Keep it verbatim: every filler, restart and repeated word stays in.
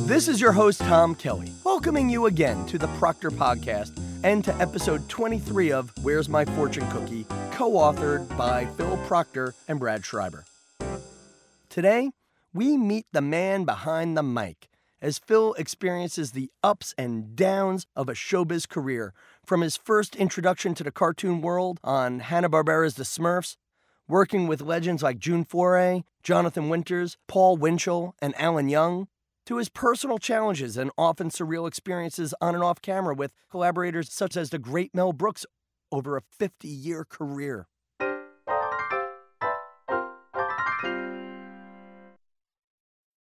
This is your host, Tom Kelly, welcoming you again to the Proctor Podcast and to episode twenty-three of Where's My Fortune Cookie, co-authored by Phil Proctor and Brad Schreiber. Today, we meet the man behind the mic as Phil experiences the ups and downs of a showbiz career, from his first introduction to the cartoon world on Hanna-Barbera's The Smurfs, working with legends like June Foray, Jonathan Winters, Paul Winchell, and Alan Young, to his personal challenges and often surreal experiences on and off camera with collaborators such as the great Mel Brooks over a fifty-year career.